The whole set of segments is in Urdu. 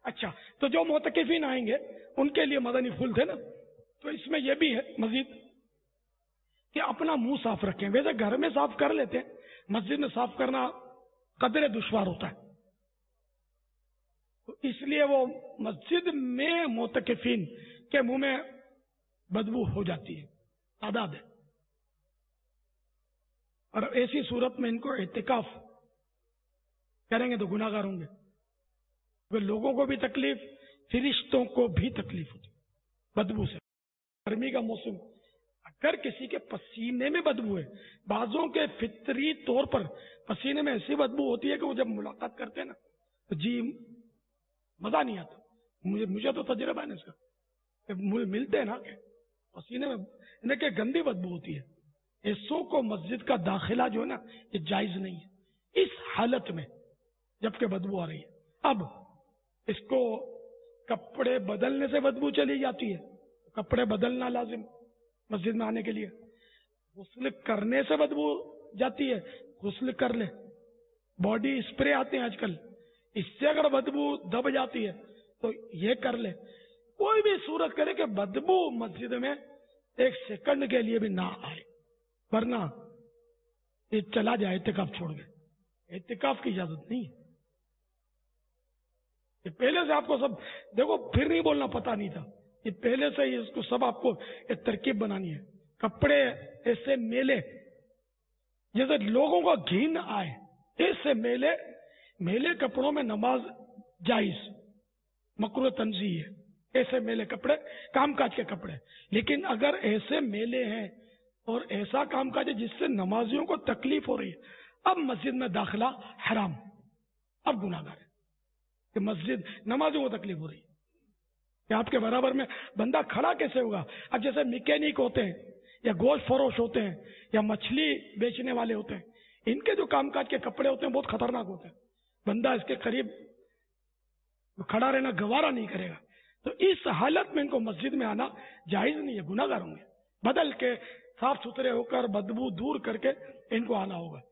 اچھا، تو جو معتکفین آئیں گے ان کے لیے مدنی پھول تھے نا، تو اس میں یہ بھی ہے مزید کہ اپنا منہ صاف رکھیں. ویسے گھر میں صاف کر لیتے ہیں، مسجد میں صاف کرنا قدر دشوار ہوتا ہے، تو اس لیے وہ مسجد میں معتکفین کے منہ میں بدبو ہو جاتی ہے، تعداد ہے، اور ایسی صورت میں ان کو اعتکاف کریں گے تو گناہ گار ہوں گے. لوگوں کو بھی تکلیف، فرشتوں کو بھی تکلیف ہوتی بدبو سے. گرمی کا موسم، اگر کسی کے پسینے میں بدبو ہے، بعضوں کے فطری طور پر پسینے میں ایسی بدبو ہوتی ہے کہ وہ جب ملاقات کرتے ہیں نا تو جی مزہ نہیں آتا. مجھے تو تجربہ ہے نا اس کا، کہ ملتے ہیں نا کہ پسینے میں انہیں کہ گندی بدبو ہوتی ہے. ایسوں کو مسجد کا داخلہ جو ہے نا یہ جائز نہیں ہے اس حالت میں جبکہ بدبو آ رہی ہے. اب اس کو کپڑے بدلنے سے بدبو چلی جاتی ہے، کپڑے بدلنا لازم مسجد میں آنے کے لیے. غسل کرنے سے بدبو جاتی ہے، غسل کر لے. باڈی اسپرے آتے ہیں آج کل، اس سے اگر بدبو دب جاتی ہے تو یہ کر لے. کوئی بھی صورت کرے کہ بدبو مسجد میں ایک سیکنڈ کے لیے بھی نہ آئے، ورنہ یہ چلا جائے اعتکاف چھوڑ کے. اعتکاف کی اجازت نہیں ہے. یہ پہلے سے آپ کو سب دیکھو، پھر نہیں بولنا پتا نہیں تھا، یہ پہلے سے ہی اس کو سب آپ کو ایک ترکیب بنانی ہے. کپڑے ایسے میلے جیسے لوگوں کو گھین آئے، ایسے میلے کپڑوں میں نماز جائز، مکروہ تنزیہ ہے. ایسے میلے کپڑے کام کاج کے کپڑے. لیکن اگر ایسے میلے ہیں اور ایسا کام کاج ہے جس سے نمازیوں کو تکلیف ہو رہی ہے، اب مسجد میں داخلہ حرام، اب گناہ گار ہے کہ مسجد نمازیوں کو تکلیف ہو رہی ہے. کہ آپ کے برابر میں بندہ کھڑا کیسے ہوگا؟ اب جیسے میکینک ہوتے ہیں یا گوشت فروش ہوتے ہیں یا مچھلی بیچنے والے ہوتے ہیں، ان کے جو کام کاج کے کپڑے ہوتے ہیں بہت خطرناک ہوتے ہیں. بندہ اس کے قریب کھڑا رہنا گوارا نہیں کرے گا. تو اس حالت میں ان کو مسجد میں آنا جائز نہیں ہے، گناہ گار ہوں گے. بدل کے صاف ستھرے ہو کر بدبو دور کر کے ان کو آنا ہوگا.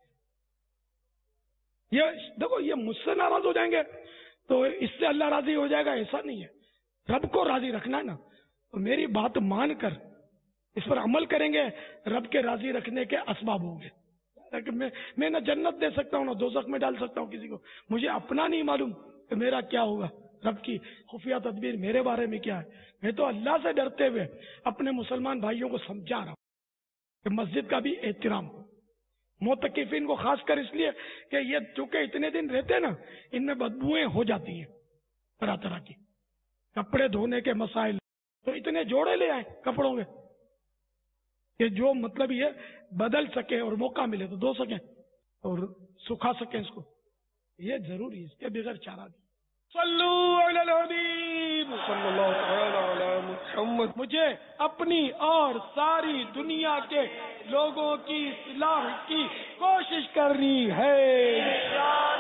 یہ دیکھو، یہ مجھ سے ناراض ہو جائیں گے تو اس سے اللہ راضی ہو جائے گا، ایسا نہیں ہے. رب کو راضی رکھنا ہے نا، تو میری بات مان کر اس پر عمل کریں گے، رب کے راضی رکھنے کے اسباب ہوں گے. میں نہ جنت دے سکتا ہوں نہ دوزخ میں ڈال سکتا ہوں کسی کو. مجھے اپنا نہیں معلوم کہ میرا کیا ہوگا، رب کی خفیہ تدبیر میرے بارے میں کیا ہے. میں تو اللہ سے ڈرتے ہوئے اپنے مسلمان بھائیوں کو سمجھا رہا ہوں کہ مسجد کا بھی احترام ہو. معتکفین کو خاص کر اس لیے کہ یہ چونکہ اتنے دن رہتے ہیں نا، ان میں بدبوئیں ہو جاتی ہیں طرح طرح کی. کپڑے دھونے کے مسائل، تو اتنے جوڑے لے آئے کپڑوں کے کہ جو مطلب یہ بدل سکے اور موقع ملے تو دھو سکیں اور سکھا سکیں اس کو. یہ ضروری ہے، اس کے بغیر چارہ نہیں. صلو علی الحبیب صلی اللہ تعالی علی محمد. مجھے اپنی اور ساری دنیا کے لوگوں کی اصلاح کی کوشش کرنی ہے.